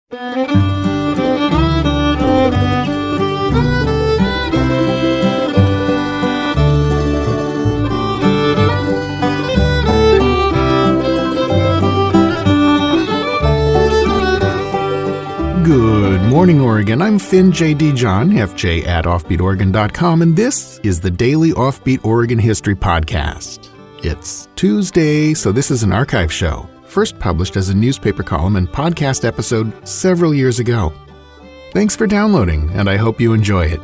Good morning, Oregon. I'm Finn J.D. John, FJ at offbeatoregon.com, and this is the Daily Offbeat Oregon History Podcast. It's Tuesday, so this is an archive show, first published as a newspaper column and podcast episode several years ago. Thanks for downloading, and I hope you enjoy it.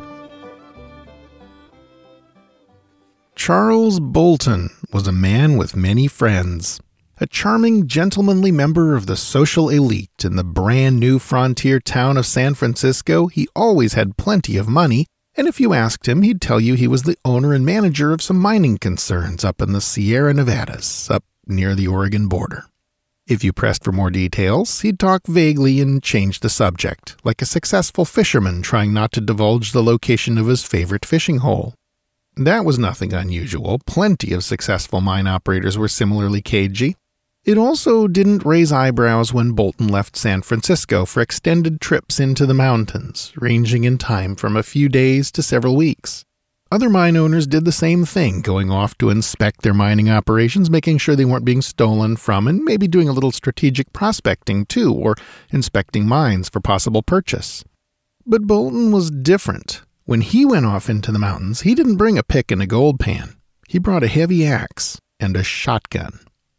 Charles Bolton was a man with many friends. A charming, gentlemanly member of the social elite in the brand-new frontier town of San Francisco, he always had plenty of money, and if you asked him, he'd tell you he was the owner and manager of some mining concerns up in the Sierra Nevadas, up near the Oregon border. If you pressed for more details, he'd talk vaguely and change the subject, like a successful fisherman trying not to divulge the location of his favorite fishing hole. That was nothing unusual. Plenty of successful mine operators were similarly cagey. It also didn't raise eyebrows when Bolton left San Francisco for extended trips into the mountains, ranging in time from a few days to several weeks. Other mine owners did the same thing, going off to inspect their mining operations, making sure they weren't being stolen from, and maybe doing a little strategic prospecting too, or inspecting mines for possible purchase. But Bolton was different. When he went off into the mountains, he didn't bring a pick and a gold pan. He brought a heavy axe and a shotgun.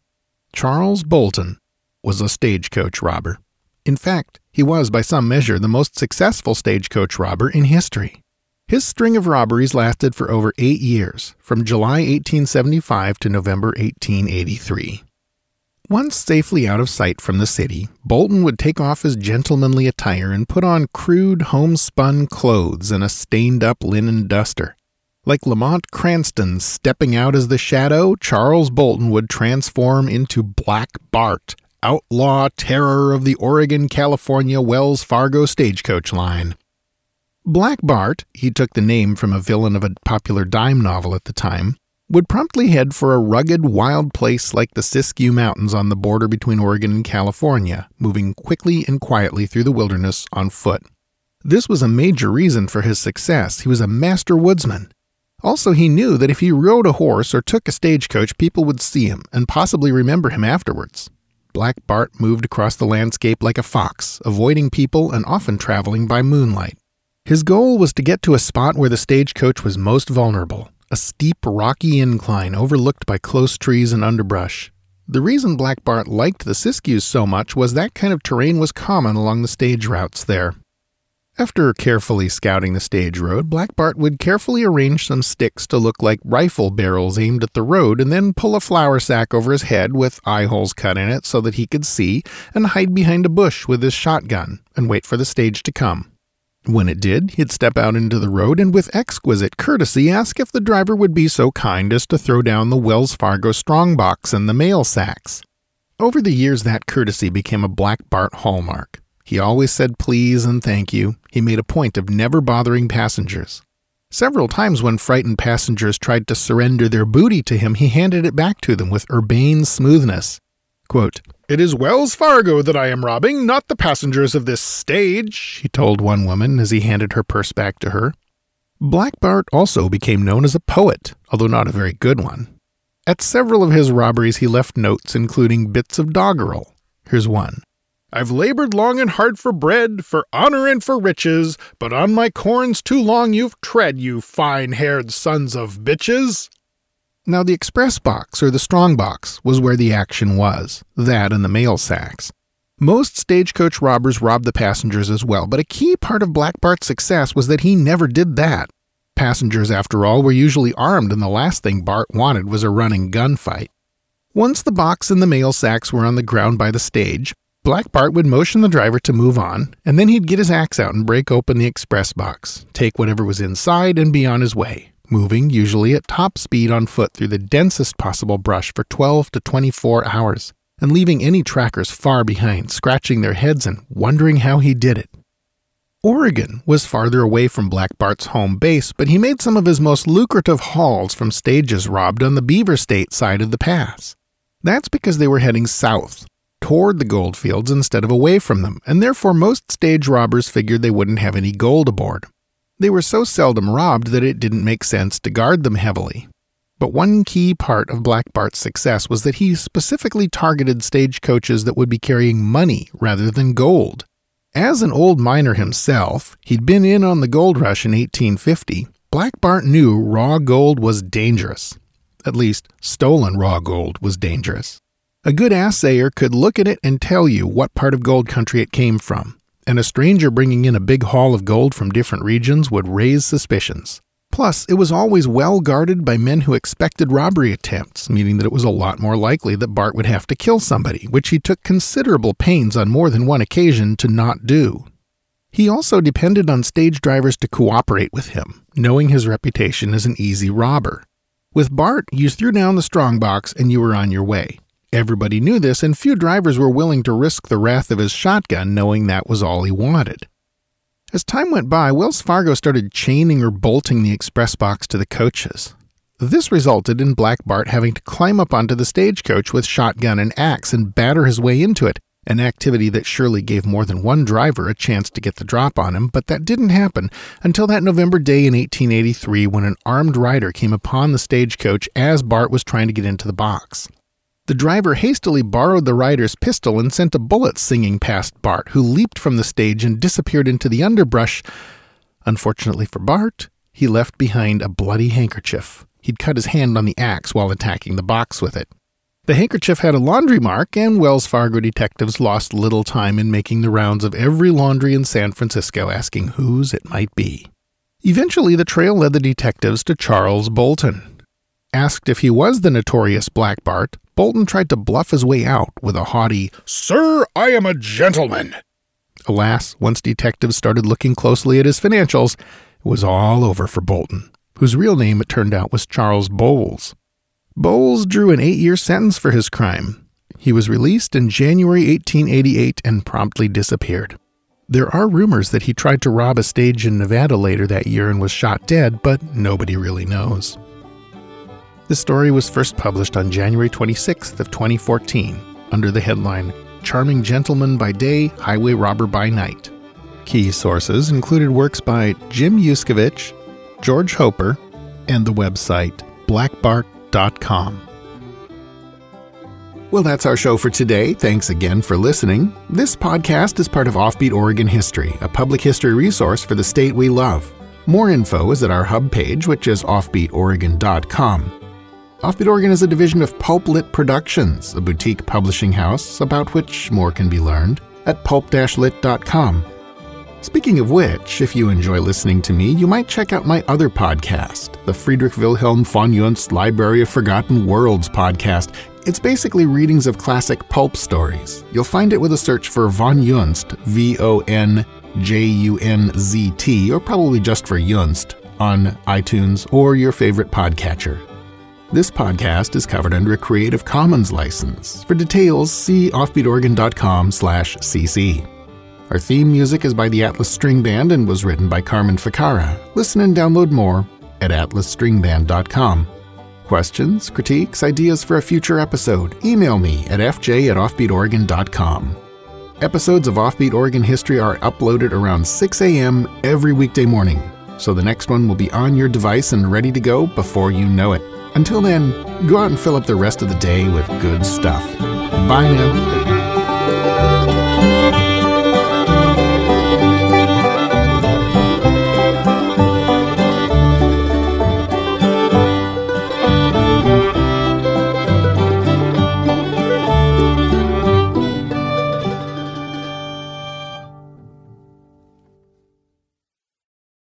Charles Bolton was a stagecoach robber. In fact, he was, by some measure, the most successful stagecoach robber in history. His string of robberies lasted for over 8 years, from July 1875 to November 1883. Once safely out of sight from the city, Bolton would take off his gentlemanly attire and put on crude homespun clothes and a stained-up linen duster. Like Lamont Cranston stepping out as the Shadow, Charles Bolton would transform into Black Bart, outlaw terror of the Oregon-California Wells Fargo stagecoach line. Black Bart, he took the name from a villain of a popular dime novel at the time, would promptly head for a rugged, wild place like the Siskiyou Mountains on the border between Oregon and California, moving quickly and quietly through the wilderness on foot. This was a major reason for his success. He was a master woodsman. Also, he knew that if he rode a horse or took a stagecoach, people would see him and possibly remember him afterwards. Black Bart moved across the landscape like a fox, avoiding people and often traveling by moonlight. His goal was to get to a spot where the stagecoach was most vulnerable, a steep, rocky incline overlooked by close trees and underbrush. The reason Black Bart liked the Siskiyous so much was that kind of terrain was common along the stage routes there. After carefully scouting the stage road, Black Bart would carefully arrange some sticks to look like rifle barrels aimed at the road and then pull a flour sack over his head with eye holes cut in it so that he could see and hide behind a bush with his shotgun and wait for the stage to come. When it did, he'd step out into the road and with exquisite courtesy ask if the driver would be so kind as to throw down the Wells Fargo strongbox and the mail sacks. Over the years, that courtesy became a Black Bart hallmark. He always said please and thank you. He made a point of never bothering passengers. Several times when frightened passengers tried to surrender their booty to him, he handed it back to them with urbane smoothness. Quote, "It is Wells Fargo that I am robbing, not the passengers of this stage," he told one woman as he handed her purse back to her. Black Bart also became known as a poet, although not a very good one. At several of his robberies he left notes including bits of doggerel. Here's one. "I've labored long and hard for bread, for honor and for riches, but on my corns too long you've tread, you fine-haired sons of bitches." Now the express box, or the strong box, was where the action was, that and the mail sacks. Most stagecoach robbers robbed the passengers as well, but a key part of Black Bart's success was that he never did that. Passengers, after all, were usually armed, and the last thing Bart wanted was a running gunfight. Once the box and the mail sacks were on the ground by the stage, Black Bart would motion the driver to move on, and then he'd get his axe out and break open the express box, take whatever was inside, and be on his way, moving usually at top speed on foot through the densest possible brush for 12 to 24 hours, and leaving any trackers far behind, scratching their heads and wondering how he did it. Oregon was farther away from Black Bart's home base, but he made some of his most lucrative hauls from stages robbed on the Beaver State side of the pass. That's because they were heading south, toward the gold fields instead of away from them, and therefore most stage robbers figured they wouldn't have any gold aboard. They were so seldom robbed that it didn't make sense to guard them heavily. But one key part of Black Bart's success was that he specifically targeted stagecoaches that would be carrying money rather than gold. As an old miner himself, he'd been in on the gold rush in 1850, Black Bart knew raw gold was dangerous. At least, stolen raw gold was dangerous. A good assayer could look at it and tell you what part of gold country it came from, and a stranger bringing in a big haul of gold from different regions would raise suspicions. Plus, it was always well guarded by men who expected robbery attempts, meaning that it was a lot more likely that Bart would have to kill somebody, which he took considerable pains on more than one occasion to not do. He also depended on stage drivers to cooperate with him, knowing his reputation as an easy robber. With Bart, you threw down the strongbox and you were on your way. Everybody knew this, and few drivers were willing to risk the wrath of his shotgun knowing that was all he wanted. As time went by, Wells Fargo started chaining or bolting the express box to the coaches. This resulted in Black Bart having to climb up onto the stagecoach with shotgun and axe and batter his way into it, an activity that surely gave more than one driver a chance to get the drop on him, but that didn't happen until that November day in 1883 when an armed rider came upon the stagecoach as Bart was trying to get into the box. The driver hastily borrowed the rider's pistol and sent a bullet singing past Bart, who leaped from the stage and disappeared into the underbrush. Unfortunately for Bart, he left behind a bloody handkerchief. He'd cut his hand on the axe while attacking the box with it. The handkerchief had a laundry mark, and Wells Fargo detectives lost little time in making the rounds of every laundry in San Francisco asking whose it might be. Eventually, the trail led the detectives to Charles Bolton. Asked if he was the notorious Black Bart, Bolton tried to bluff his way out with a haughty, "Sir, I am a gentleman." Alas, once detectives started looking closely at his financials, it was all over for Bolton, whose real name it turned out was Charles Bowles. Bowles drew an 8-year sentence for his crime. He was released in January 1888 and promptly disappeared. There are rumors that he tried to rob a stage in Nevada later that year and was shot dead, but nobody really knows. This story was first published on January 26th of 2014 under the headline, "Charming Gentleman by Day, Highway Robber by Night." Key sources included works by Jim Yuskevich, George Hoper, and the website blackbart.com. Well, that's our show for today. Thanks again for listening. This podcast is part of Offbeat Oregon History, a public history resource for the state we love. More info is at our hub page, which is offbeatoregon.com. Offbeat Oregon is a division of Pulp Lit Productions, a boutique publishing house about which more can be learned at pulp-lit.com. Speaking of which, if you enjoy listening to me, you might check out my other podcast, the Friedrich Wilhelm von Junst Library of Forgotten Worlds podcast. It's basically readings of classic pulp stories. You'll find it with a search for Von Junst, VONJUNZT, or probably just for Junst, on iTunes or your favorite podcatcher. This podcast is covered under a Creative Commons license. For details, see offbeatoregon.com/cc. Our theme music is by the Atlas String Band and was written by Carmen Ficarra. Listen and download more at atlasstringband.com. Questions, critiques, ideas for a future episode? Email me at fj@offbeatoregon.com. Episodes of Offbeat Oregon History are uploaded around 6 a.m. every weekday morning, so the next one will be on your device and ready to go before you know it. Until then, go out and fill up the rest of the day with good stuff. Bye now.